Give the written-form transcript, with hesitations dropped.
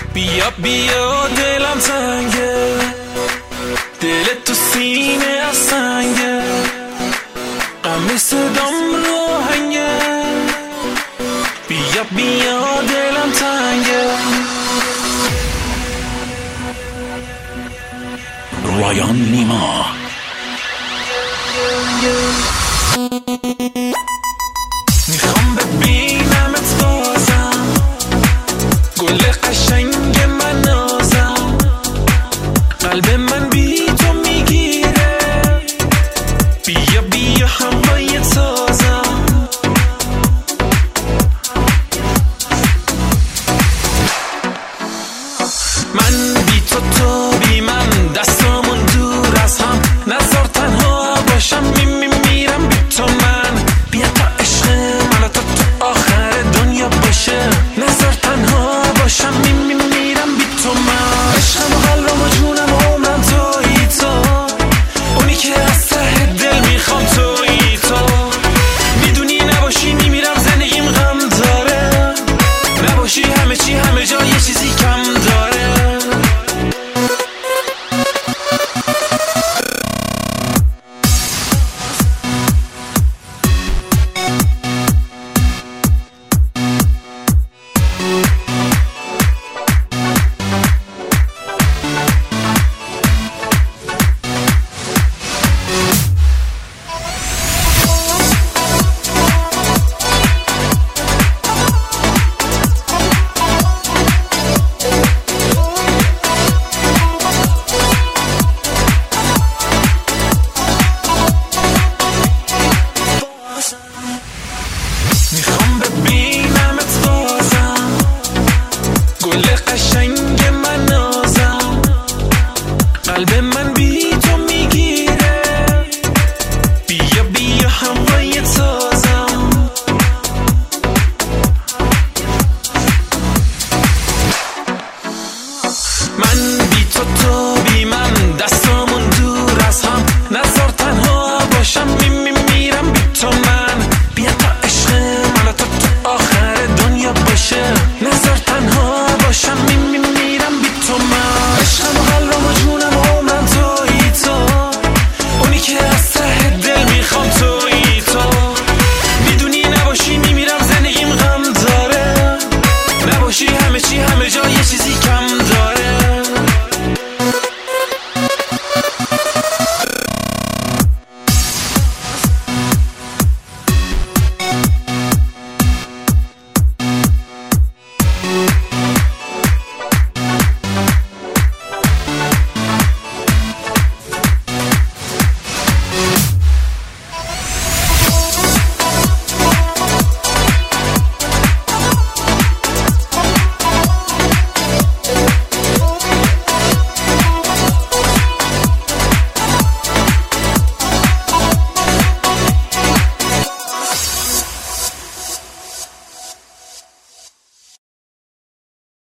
بیا بیا دلم تنگه، دل تو سینه از سنگه، غم صدام راهنگه. بیا بیا دلم تنگه. رایان نیما. میخوام ببینمت بازم، گل قشنگ من نازم، قلب من بی تو میگیره. بیا بیا هوای تازم. من بی تو تو بی من، دستامون دور از هم، نذار تنها باشم.